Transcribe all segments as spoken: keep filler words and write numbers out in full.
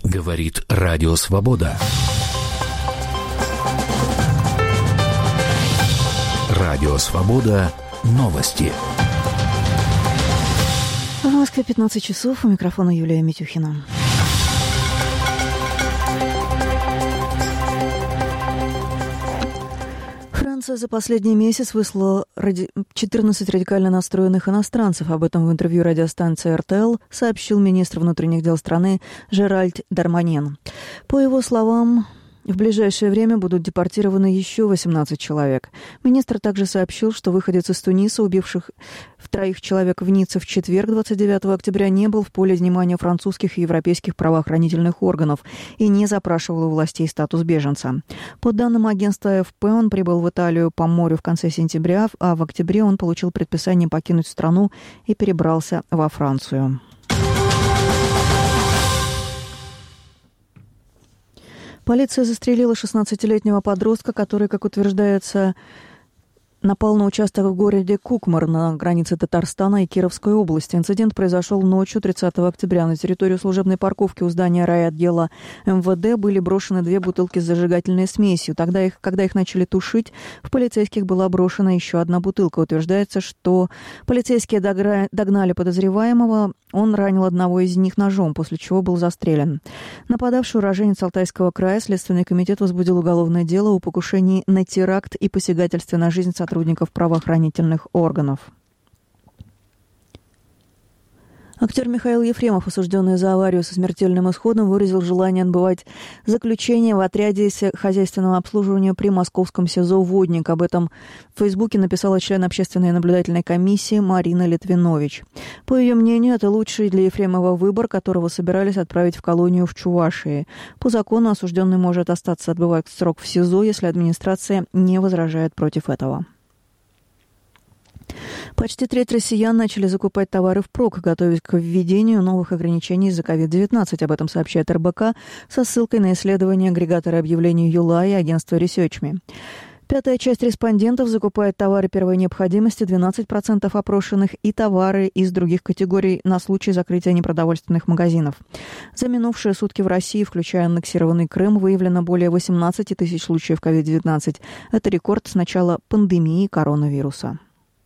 Говорит Радио Свобода. Радио Свобода. Новости. В Москве пятнадцать часов. У микрофона Юлия Митюхина. Франция за последний месяц выслала ради... четырнадцать радикально настроенных иностранцев. Об этом в интервью радиостанции эр тэ эл сообщил министр внутренних дел страны Жеральд Дарманьен. По его словам, в ближайшее время будут депортированы еще восемнадцать человек. Министр также сообщил, что выходец из Туниса, убивших троих человек в Ницце в четверг, двадцать девятого октября, не был в поле внимания французских и европейских правоохранительных органов и не запрашивал у властей статус беженца. По данным агентства а эф пэ, он прибыл в Италию по морю в конце сентября, а в октябре он получил предписание покинуть страну и перебрался во Францию. Полиция застрелила шестнадцатилетнего подростка, который, как утверждается, напал на участок в городе Кукмар на границе Татарстана и Кировской области. Инцидент произошел ночью тридцатого октября. На территорию служебной парковки у здания райотдела эм вэ дэ были брошены две бутылки с зажигательной смесью. Тогда их, когда их начали тушить, в полицейских была брошена еще одна бутылка. Утверждается, что полицейские догнали подозреваемого. Он ранил одного из них ножом, после чего был застрелен. Нападавший уроженец Алтайского края. Следственный комитет возбудил уголовное дело о покушении на теракт и посягательстве на жизнь сотрудников правоохранительных органов. Актер Михаил Ефремов, осужденный за аварию со смертельным исходом, выразил желание отбывать заключение в отряде хозяйственного обслуживания при московском СИЗО «Водник». Об этом в Фейсбуке написала член общественной наблюдательной комиссии Марина Литвинович. По ее мнению, это лучший для Ефремова выбор, которого собирались отправить в колонию в Чувашии. По закону осужденный может остаться отбывать срок в СИЗО, если администрация не возражает против этого. Почти треть россиян начали закупать товары впрок, готовясь к введению новых ограничений из-за ковид девятнадцать. Об этом сообщает эр бэ ка со ссылкой на исследование агрегатора объявлений Юла и агентства ResearchMe. Пятая часть респондентов закупает товары первой необходимости, двенадцать процентов опрошенных, и товары из других категорий на случай закрытия непродовольственных магазинов. За минувшие сутки в России, включая аннексированный Крым, выявлено более восемнадцать тысяч случаев ковид девятнадцать. Это рекорд с начала пандемии коронавируса.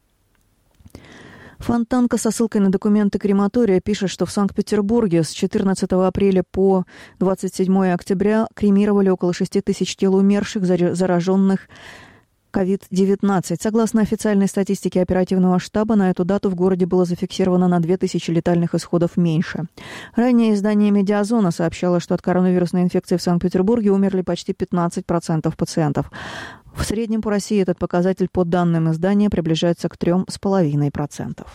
Фонтанка со ссылкой на документы крематория пишет, что в Санкт-Петербурге с четырнадцатого апреля по двадцать седьмое октября кремировали около шести тысяч тел умерших, зараженных ковид девятнадцать. Согласно официальной статистике оперативного штаба, на эту дату в городе было зафиксировано на две тысячи летальных исходов меньше. Ранее издание «Медиазона» сообщало, что от коронавирусной инфекции в Санкт-Петербурге умерли почти пятнадцать процентов пациентов. В среднем по России этот показатель, по данным издания, приближается к трем с половиной процентов.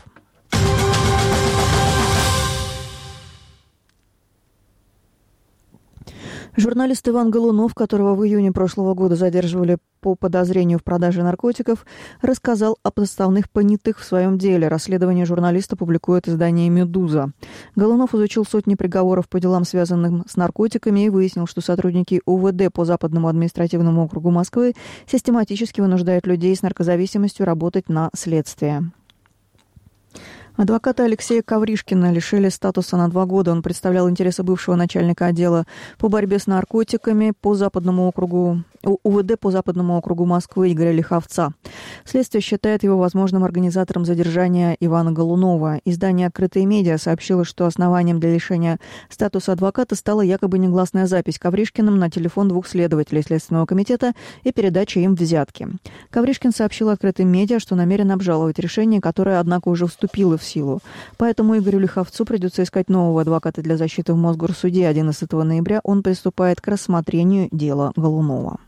Журналист Иван Голунов, которого в июне прошлого года задерживали по подозрению в продаже наркотиков, рассказал о подставных понятых в своем деле. Расследование журналиста публикует издание «Медуза». Голунов изучил сотни приговоров по делам, связанным с наркотиками, и выяснил, что сотрудники у вэ дэ по Западному административному округу Москвы систематически вынуждают людей с наркозависимостью работать на следствие. Адвоката Алексея Ковришкина лишили статуса на два года. Он представлял интересы бывшего начальника отдела по борьбе с наркотиками по Западному округу, у вэ дэ по Западному округу Москвы Игоря Лиховца. Следствие считает его возможным организатором задержания Ивана Голунова. Издание «Открытые медиа» сообщило, что основанием для лишения статуса адвоката стала якобы негласная запись Ковришкиным на телефон двух следователей Следственного комитета и передача им взятки. Ковришкин сообщил «Открытым медиа», что намерен обжаловать решение, которое, однако, уже вступило в силу. Поэтому Игорю Лиховцу придется искать нового адвоката для защиты в Мосгорсуде. одиннадцатого ноября он приступает к рассмотрению дела Голунова.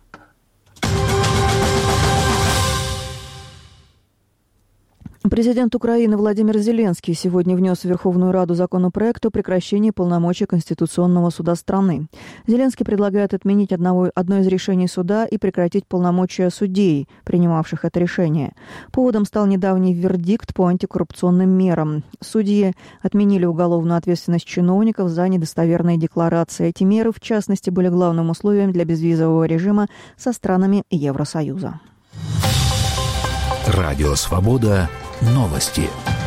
Президент Украины Владимир Зеленский сегодня внес в Верховную Раду законопроект о прекращении полномочий Конституционного суда страны. Зеленский предлагает отменить одного, одно из решений суда и прекратить полномочия судей, принимавших это решение. Поводом стал недавний вердикт по антикоррупционным мерам. Судьи отменили уголовную ответственность чиновников за недостоверные декларации. Эти меры, в частности, были главным условием для безвизового режима со странами Евросоюза. Радио «Свобода». Новости.